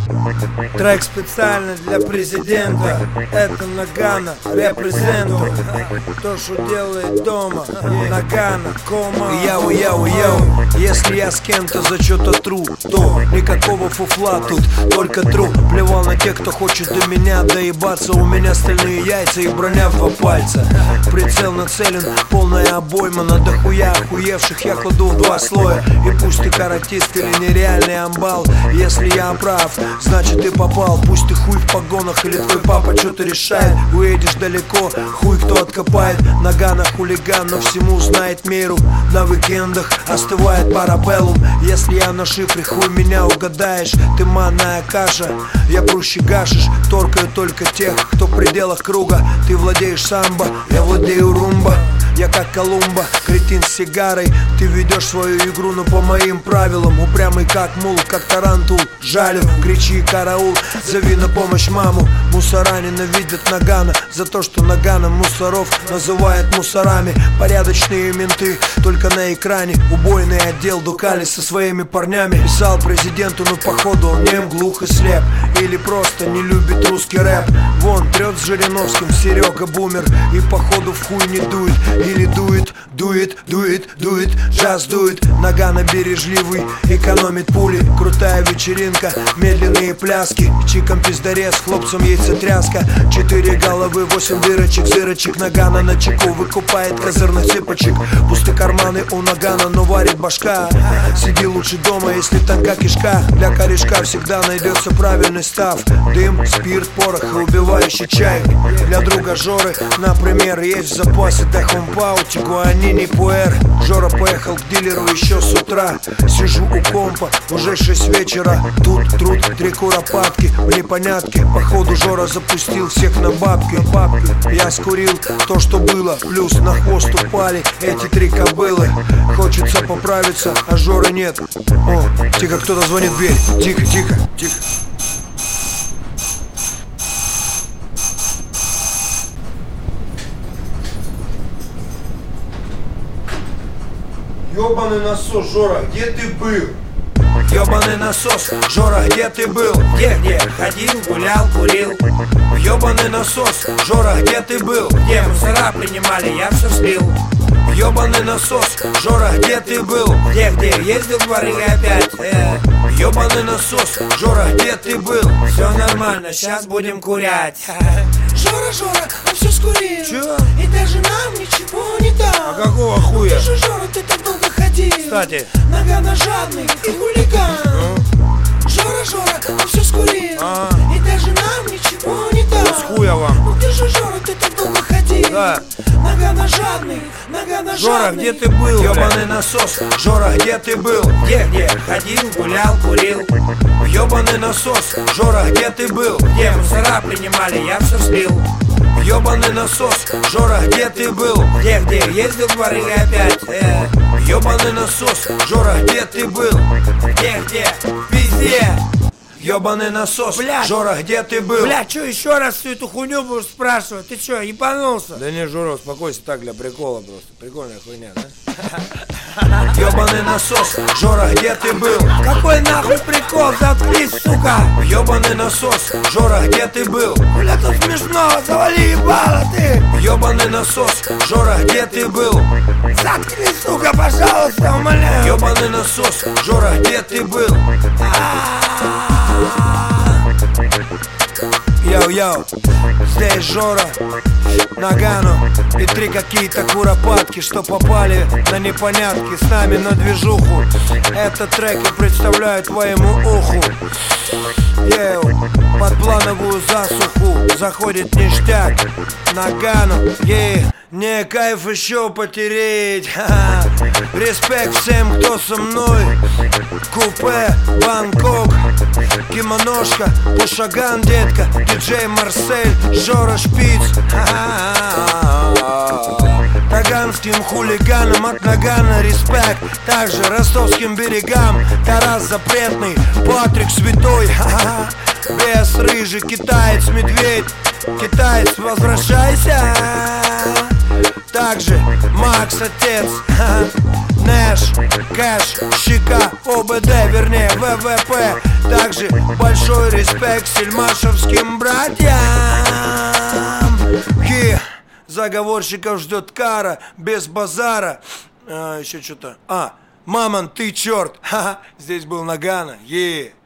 Трек специально для президента. Это Нагано, репрезенту. То, что делает дома. Нагано, кома. Яу. Если я с кем-то за что-то тру, то никакого фуфла тут, только тру. Плевал на тех, кто хочет до меня доебаться. У меня стальные яйца и броня в 2 пальца. Прицел нацелен, полная обойма. На дохуя охуевших я кладу в 2 слоя. И пусть ты каратист или нереальный амбал, если я прав, значит ты попал. Пусть ты хуй в погонах или твой папа что-то решает. Уедешь далеко, хуй кто откопает. Нагано хулиган, но всему знает меру. На уикендах остывает парабеллум. Если я на шифре, хуй меня угадаешь. Ты манная каша, я прущий гашиш. Торкаю только тех, кто в пределах круга. Ты владеешь самбо, я владею румба. Я как Колумба, кретин с сигарой. Ты ведешь свою игру, но по моим правилам. Упрямый как мул, как тарантул. Жалю, кричи караул, зови на помощь маму. Мусора ненавидят Нагано за то, что Нагано мусоров называет мусорами. Порядочные менты только на экране. Убойный отдел Дукали со своими парнями. Писал президенту, но походу он нем, глух и слеп. Или просто не любит русский рэп. Вон трет с Жириновским Серега бумер. И походу в хуй не дует. Или дует, джаз дует. Нагано бережливый, экономит пули. Крутая вечеринка, медленные пляски. Чиком пиздарез, хлопцам яйцетряска. 4 головы, 8 дырочек, зырочек. Нагано на чеку выкупает козырных цыпочек. Пустые карманы у Нагано, но варит башка. Сиди лучше дома, если тонка кишка. Для корешка всегда найдется правильный став. Дым, спирт, порох и убивающий чай. Для друга Жоры, например, есть в запасе Дахумпау, Тигуанини, Пуэр. Жора поехал к дилеру еще с утра. Сижу у компа, уже 6 вечера. Тут труд, 3 куропатки в непонятке. Походу Жора запустил всех на бабки. Я скурил то, что было, плюс на хвост упали эти 3 кобылы. Хочется поправиться, а Жоры нет. О, тихо, кто-то звонит в дверь. Тихо. Ёбаный насос, Жора, где ты был? Ёбаный насос, Жора, где ты был? Где? Ходил, гулял, курил. Ёбаный насос, Жора, где ты был? Где мусора принимали, я все слил. Ёбаный насос, Жора, где ты был? Где? Ездил в бары опять. Ёбаный насос, Жора, где ты был? Все нормально, сейчас будем курять. Жора, он все скурил. Чё? И даже нам ничего не дал. А какого хуя? Ты же, Жора, ты так долго ходил. Кстати, Нагано жадный и хулиган. Жора, он все скурил. И даже нам ничего не дал. с хуя вам. Ну ты же, Жора, ты так долго ходил. Да. Нагано жадный, Нагано Жора, жадный. где ты был? Ёбаный насос, Жора, где ты был? Где? Ходил, гулял, курил. Ёбаный насос, Жора, где ты был? Где мусора принимали, я все слил. Ёбаный насос, Жора, где ты был? Где? Ездил в бары опять. Ёбаный насос, Жора, где ты был? Где? Везде. Ёбаный насос, Блядь. Жора, где ты был? Бля, чё еще раз всю эту хуйню будешь спрашивать? Ты чё, ебанулся? Да не, Жора, успокойся, так для прикола просто. Прикольная хуйня, да? Ёбаный насос, Жора, где ты был? Какой нахуй прикол? Заткнись, сука! Ёбаный насос, Жора, где ты был? Бля, тут смешно, завали ебало ты! Ёбаный насос, Жора, где ты был? Заткнись, сука, пожалуйста, умоляю! Ёбаный насос, Жора, где ты был? Йоу, здесь Жора, Нагано и 3 какие-то куропатки, что попали на непонятки с нами на движуху. Этот трек я представляю твоему уху. Под плановую засуху заходит ништяк. Нагано, не кайф еще потереть. Респект всем, кто со мной. Купе, Бангкок, кимоношка, Пушаган, детка, диджей Марсель, Жора Шпиц. Таганским хулиганам от Нагано респект. Также ростовским берегам Тарас Запретный, Патрик Святой. Бес рыжий, китаец, медведь. Китаец, возвращайся. Также Макс отец. Нэш, кэш, щека, ОБД, вернее ВВП. Также большой респект сельмашевским братьям. Заговорщиков ждет кара, без базара. Еще что-то. Мамон, ты черт. Ха-ха, здесь был Нагано.